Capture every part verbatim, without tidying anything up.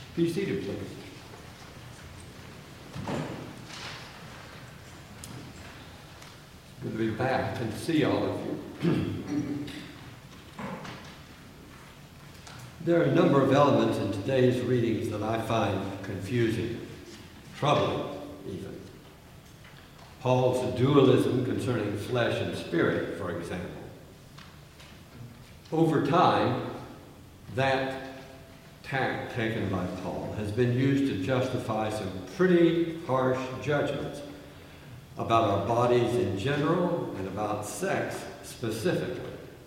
Be seated, please. Good to be back and see all of you. There are a number of elements in today's readings that I find confusing, troubling even. Paul's dualism concerning flesh and spirit, for example. Over time, that tack taken by Paul has been used to justify some pretty harsh judgments about our bodies in general and about sex specifically.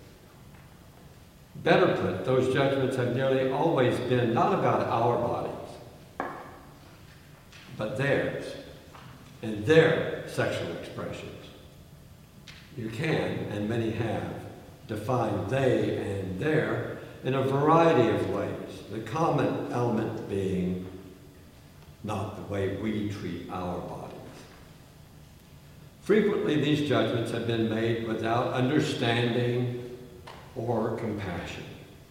Better put, those judgments have nearly always been not about our bodies, but theirs and their sexual expressions. You can, and many have, defined they and their in a variety of ways, the common element being not the way we treat our bodies. Frequently, these judgments have been made without understanding or compassion.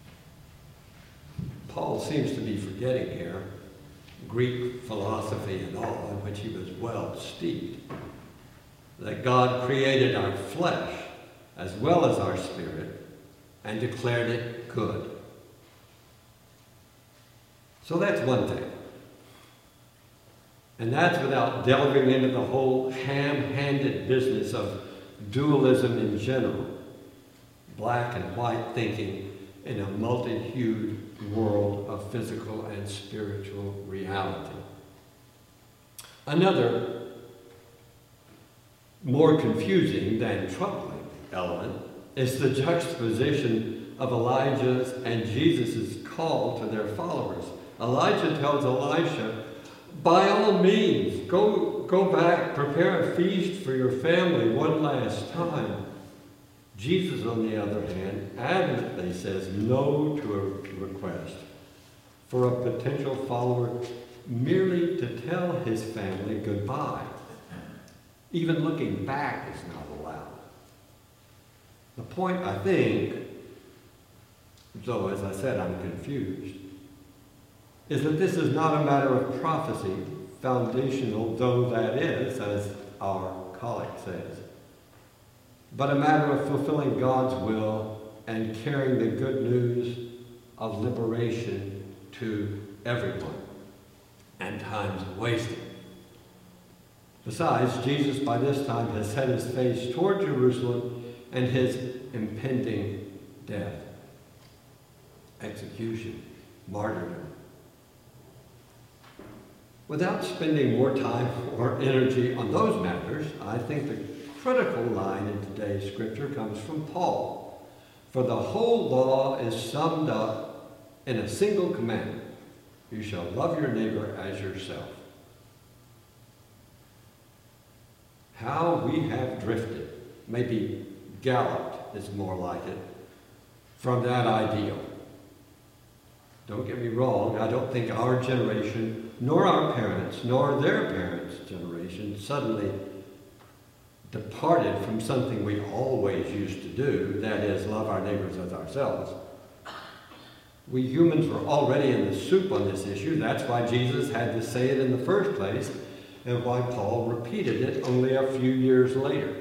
Paul seems to be forgetting here Greek philosophy and all, in which he was well steeped, that God created our flesh as well as our spirit and declared it good. So that's one thing. And that's without delving into the whole ham-handed business of dualism in general, black and white thinking in a multi-hued world of physical and spiritual reality. Another more confusing than troubling element is the juxtaposition of Elijah's and Jesus' call to their followers. Elijah tells Elisha, by all means, go, go back, prepare a feast for your family one last time. Jesus, on the other hand, adamantly says no to a request for a potential follower merely to tell his family goodbye. Even looking back is not allowed. The point, I think, though as I said I'm confused, is that this is not a matter of prophecy, foundational though that is, as our collect says, but a matter of fulfilling God's will and carrying the good news of liberation to everyone, and time's wasted. Besides, Jesus by this time has set his face toward Jerusalem and his impending death, execution, martyrdom. Without spending more time or energy on those matters, I think the critical line in today's scripture comes from Paul. For the whole law is summed up in a single commandment. You shall love your neighbor as yourself. How we have drifted, maybe galloped is more like it, from that ideal. Don't get me wrong, I don't think our generation, nor our parents, nor their parents' generation suddenly departed from something we always used to do, that is, love our neighbors as ourselves. We humans were already in the soup on this issue. That's why Jesus had to say it in the first place, and why Paul repeated it only a few years later.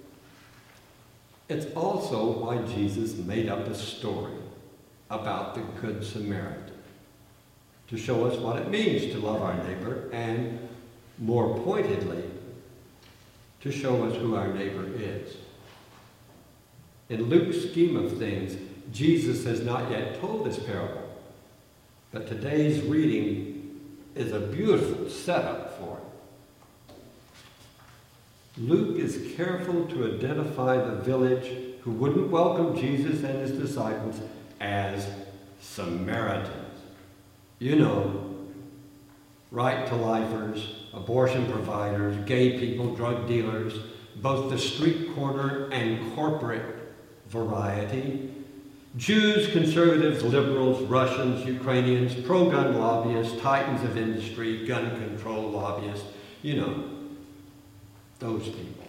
It's also why Jesus made up a story about the Good Samaritan, to show us what it means to love our neighbor, and more pointedly, to show us who our neighbor is. In Luke's scheme of things, Jesus has not yet told this parable, but today's reading is a beautiful setup for it. Luke is careful to identify the village who wouldn't welcome Jesus and his disciples as Samaritans. You know, right-to-lifers, abortion providers, gay people, drug dealers, both the street corner and corporate variety, Jews, conservatives, liberals, Russians, Ukrainians, pro-gun lobbyists, titans of industry, gun control lobbyists, you know, those people.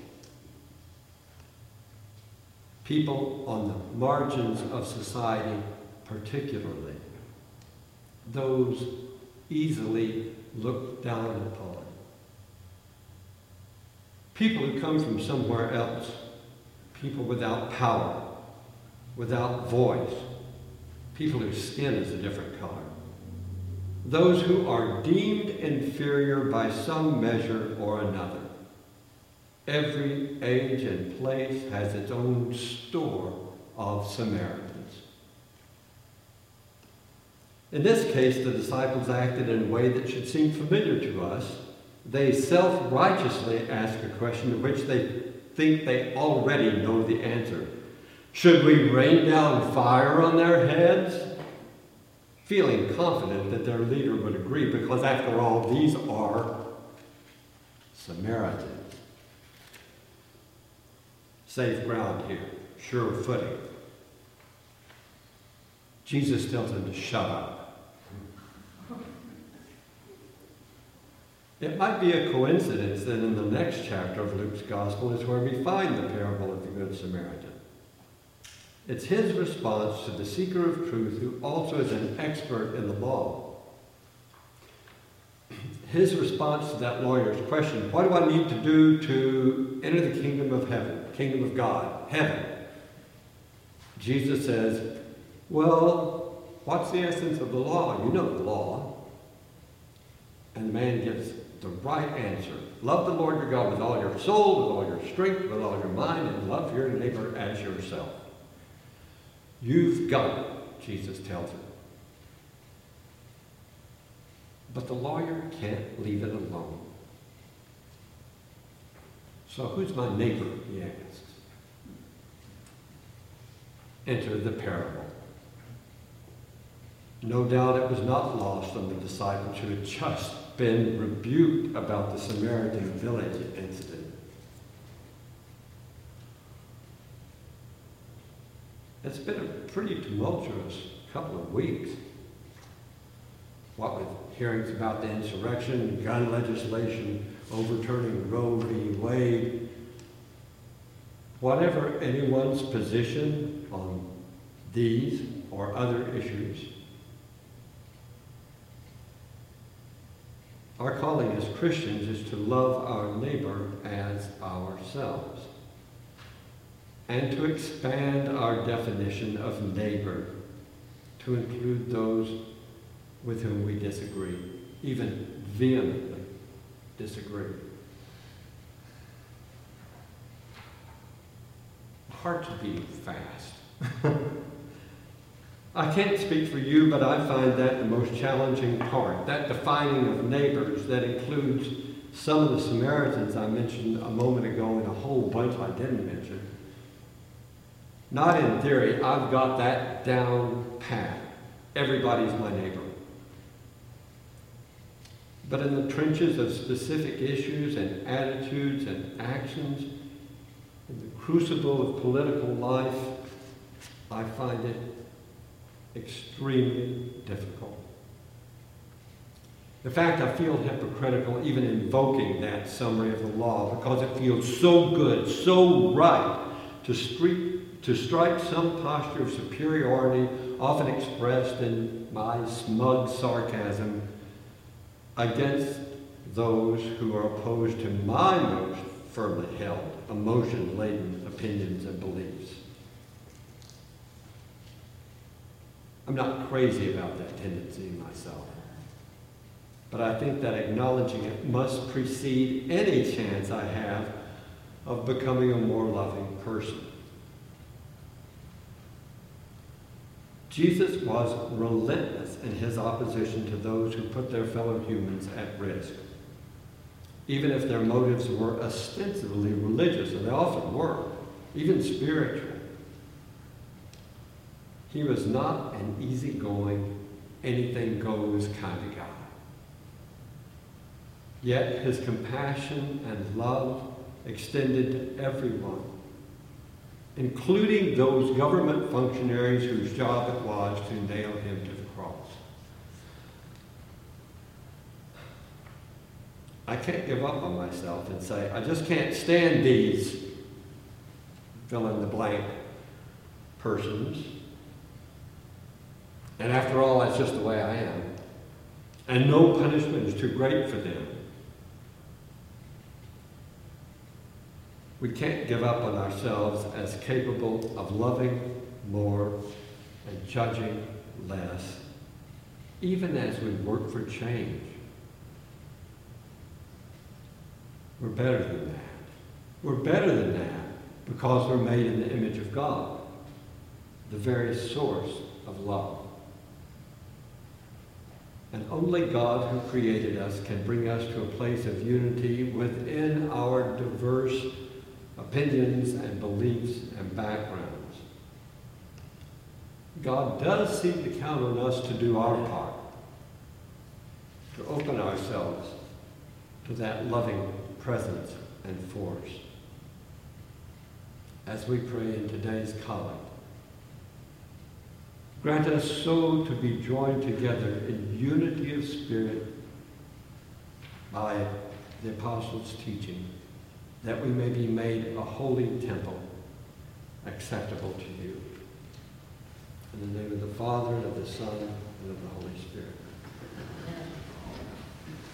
People on the margins of society particularly. Those easily looked down upon. People who come from somewhere else, people without power, without voice, people whose skin is a different color, those who are deemed inferior by some measure or another. Every age and place has its own store of Samaritans. In this case, the disciples acted in a way that should seem familiar to us. They self-righteously ask a question to which they think they already know the answer. Should we rain down fire on their heads? Feeling confident that their leader would agree, because after all, these are Samaritans. Safe ground here, sure footing. Jesus tells them to shut up. It might be a coincidence that in the next chapter of Luke's Gospel is where we find the parable of the Good Samaritan. It's his response to the seeker of truth, who also is an expert in the law. His response to that lawyer's question, what do I need to do to enter the kingdom of heaven, kingdom of God, heaven? Jesus says, well, what's the essence of the law? You know the law. And the man gives the right answer. Love the Lord your God with all your soul, with all your strength, with all your mind, and love your neighbor as yourself. You've got it, Jesus tells him. But the lawyer can't leave it alone. So who's my neighbor, he asks. Enter the parable. No doubt it was not lost on the disciples who had just been rebuked about the Samaritan village incident. It's been a pretty tumultuous couple of weeks. What with hearings about the insurrection, gun legislation, overturning Roe v. Wade, whatever anyone's position on these or other issues, our calling as Christians is to love our neighbor as ourselves, and to expand our definition of neighbor to include those with whom we disagree, even vehemently disagree. Hard to be fast. I can't speak for you, but I find that the most challenging part, that defining of neighbors that includes some of the Samaritans I mentioned a moment ago and a whole bunch I didn't mention. Not in theory, I've got that down pat. Everybody's my neighbor. But in the trenches of specific issues and attitudes and actions, in the crucible of political life, I find it extremely difficult. In fact, I feel hypocritical even invoking that summary of the law, because it feels so good, so right to streak to strike some posture of superiority, often expressed in my smug sarcasm, against those who are opposed to my most firmly held, emotion-laden opinions and beliefs. I'm not crazy about that tendency myself, but I think that acknowledging it must precede any chance I have of becoming a more loving person. Jesus was relentless in his opposition to those who put their fellow humans at risk, even if their motives were ostensibly religious, and they often were, even spiritual. He was not an easygoing, anything-goes kind of guy. Yet his compassion and love extended to everyone, including those government functionaries whose job it was to nail him to the cross. I can't give up on myself and say, I just can't stand these fill-in-the-blank persons. And after all, that's just the way I am. and no punishment is too great for them. We can't give up on ourselves as capable of loving more and judging less, even as we work for change. We're better than that. We're better than that because we're made in the image of God, the very source of love. And only God who created us can bring us to a place of unity within our diverse opinions and beliefs and backgrounds. God does seem to count on us to do our part, to open ourselves to that loving presence and force. As we pray in today's collect, grant us so to be joined together in unity of spirit by the Apostles' teaching, that we may be made a holy temple acceptable to you. In the name of the Father, and of the Son, and of the Holy Spirit.